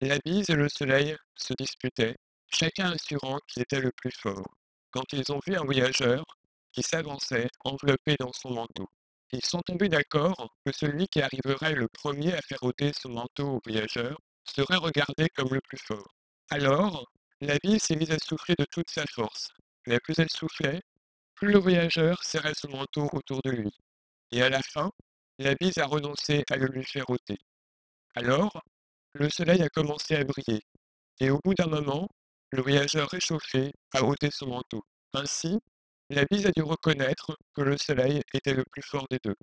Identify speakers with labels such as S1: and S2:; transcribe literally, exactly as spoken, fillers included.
S1: La bise et le soleil se disputaient, chacun assurant qu'il était le plus fort, quand ils ont vu un voyageur qui s'avançait enveloppé dans son manteau. Ils sont tombés d'accord que celui qui arriverait le premier à faire ôter son manteau au voyageur serait regardé comme le plus fort. Alors, la bise s'est mise à souffler de toute sa force, mais plus elle soufflait, plus le voyageur serrait son manteau autour de lui, et à la fin, la bise a renoncé à le lui faire ôter. Alors, le soleil a commencé à briller, et au bout d'un moment, le voyageur réchauffé a ôté son manteau. Ainsi, la bise a dû reconnaître que le soleil était le plus fort des deux.